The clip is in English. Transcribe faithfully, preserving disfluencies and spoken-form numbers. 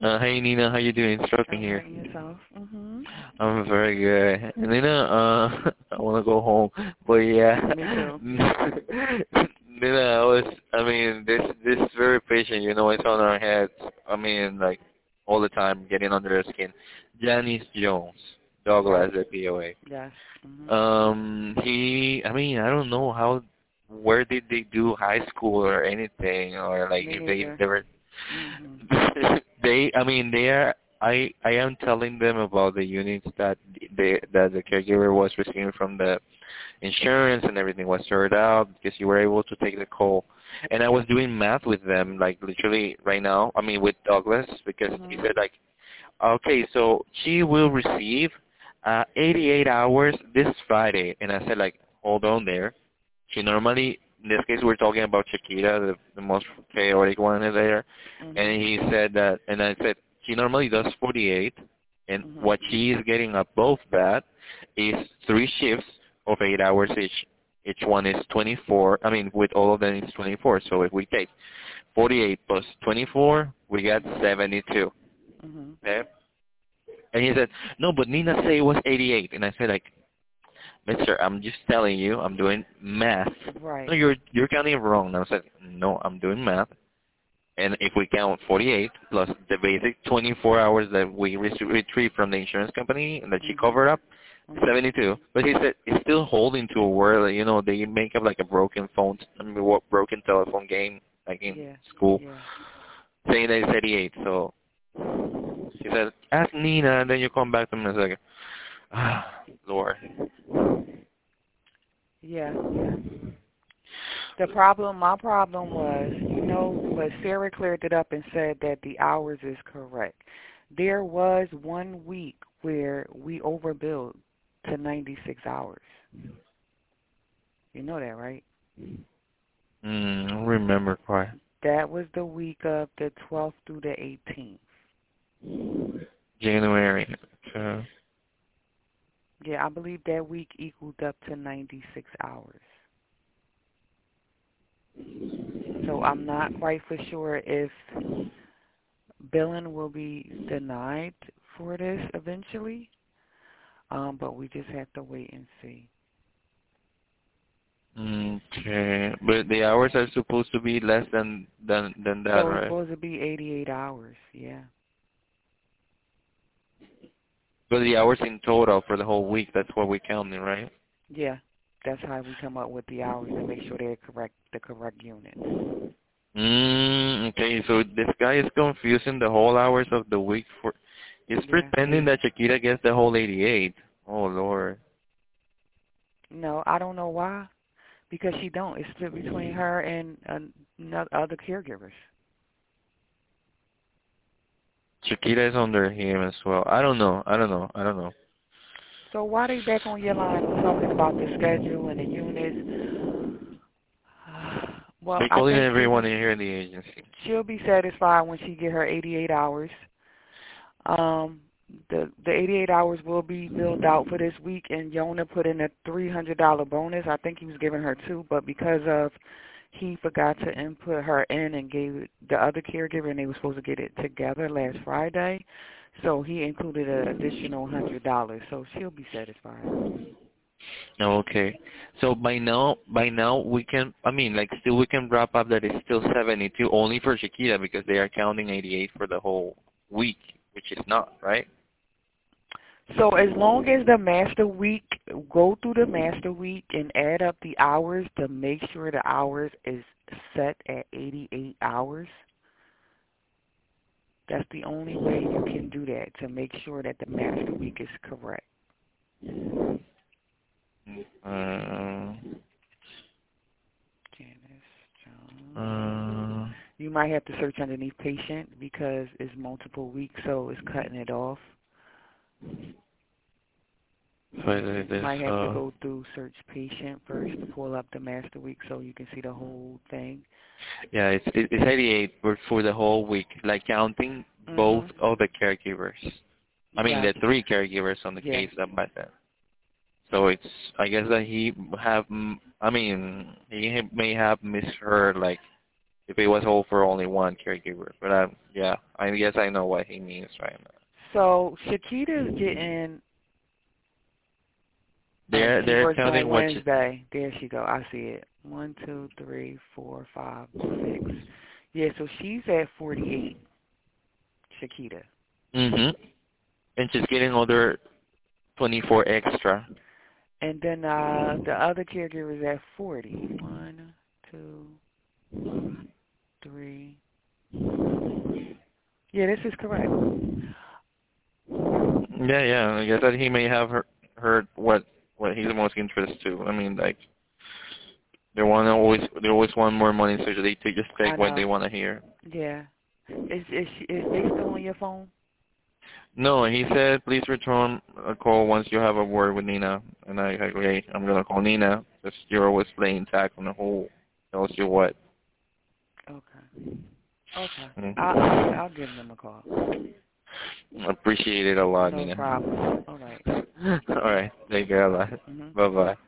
Uh, hey Nina, how you doing? Stroking All here. right, and yourself? Mm-hmm. I'm very good. Nina, uh, I want to go home, but yeah, Me too. Nina, I was, I mean, this this very patient, you know, it's on our heads. I mean, like all the time, getting under their skin. Janice Jones, Right. Douglas at P O A. Yes. Mm-hmm. Um, he, I mean, I don't know how, where did they do high school or anything, or like Me if they neither. they were Mm-hmm. they, I mean, they are. I I am telling them about the units that they that the caregiver was receiving from the insurance and everything was sorted out because you were able to take the call. And I was Yep. doing math with them, like literally right now. I mean, with Douglas because he Mm-hmm. said like, okay, so she will receive uh, eighty-eight hours this Friday, and I said like, hold on there. She normally, in this case, we're talking about Shakira, the, the most chaotic one there, Mm-hmm. and he said that, and I said she normally does forty-eight, and Mm-hmm. what she is getting above that is three shifts of eight hours each. Each one is twenty-four. I mean, with all of them, it's twenty-four. So if we take forty-eight plus twenty-four, we get seventy-two. Mm-hmm. Okay? And he said, no, but Nina said it was eighty-eight. And I said, like, Mister, I'm just telling you, I'm doing math. No, Right. you're you're counting wrong. And I said, no, I'm doing math. And if we count forty-eight plus the basic twenty-four hours that we re- retrieved from the insurance company and that she Mm-hmm. covered up, Mm-hmm. seventy-two. But he said it's still holding to a word that, you know, they make up like a broken phone, I mean, what broken telephone game, like in Yeah. school, Yeah. saying that it's eighty-eight. So he said, ask Nina, and then you come back to me and say, ah, Lord. Yeah. Yeah. The problem, my problem was, you know, but Sarah cleared it up and said that the hours is correct. There was one week where we overbilled to ninety-six hours. You know that, right? Mm, I don't remember quite. That was the week of the twelfth through the eighteenth. January. Uh, Yeah, I believe that week equaled up to ninety-six hours. So I'm not quite for sure if billing will be denied for this eventually, um, but we just have to wait and see. okay, but the hours are supposed to be less than than than that, So it's right? supposed to be eighty-eight hours, yeah. But the hours in total for the whole week, that's what we're counting, right? Yeah, that's how we come up with the hours to make sure they're correct, the correct units. Mm, okay, so this guy is confusing the whole hours of the week for. He's Yeah. pretending that Shakira gets the whole eighty-eight. Oh Lord. No, I don't know why. Because she don't. It's split between her and uh, other caregivers. Shakira is under him as well. I don't know. I don't know. I don't know. So why they back on your line talking about the schedule and the units? Well, We're I calling think she'll everyone be in here in the agency. she'll be satisfied when she get her eighty-eight hours. Um, the the eighty-eight hours will be billed out for this week, and Yona put in a three hundred dollar bonus. I think he was giving her two, but because of he forgot to input her in and gave it the other caregiver, and they were supposed to get it together last Friday, so he included an additional hundred dollars. So she'll be satisfied. Okay. So by now, by now we can. I mean, like, still we can wrap up that it's still seventy-two only for Shakira because they are counting eighty-eight for the whole week, which is not right. So as long as the master week, go through the master week and add up the hours to make sure the hours is set at eighty-eight hours. That's the only way you can do that, to make sure that the master week is correct. Uh, Janice Jones. uh, You might have to search underneath patient because it's multiple weeks, so it's cutting it off. so it You is. might have to Uh, go through search patient first to pull up the master week so you can see the whole thing. yeah, it's it- it's eighty-eight for for the whole week, like counting both Mhm. of the caregivers. I mean, Yes. the three caregivers on the Yeah. case that by that. So it's, I guess that he have, mm, I mean, he ha- may have misheard like if it was all for only one caregiver. But I, yeah, I guess I know what he means right now. So Shakita's getting. They're Oh, she they're works counting on what. You, Wednesday. There she go. I see it. One, two, three, four, five, six. Yeah, so she's at forty-eight. Shakita. mhm. And she's getting another twenty-four extra. And then uh the other caregiver is at forty. One, two, three. Yeah, this is correct. Yeah, yeah. I guess that he may have heard, heard what what he's most interested to. I mean, like they want to always they always want more money, so they to just I take what know. they want to hear. Yeah. Is is she, is they still on your phone? No, he said, please return a call once you have a word with Nina. And I agree. I'm gonna call Nina because you're always playing tag on the whole tells you what. Okay. Okay. Mm-hmm. I'll, I'll I'll give them a call. Appreciate it a lot, No Nina. problem. All right. All right. Take care a lot. Mhm. Bye bye.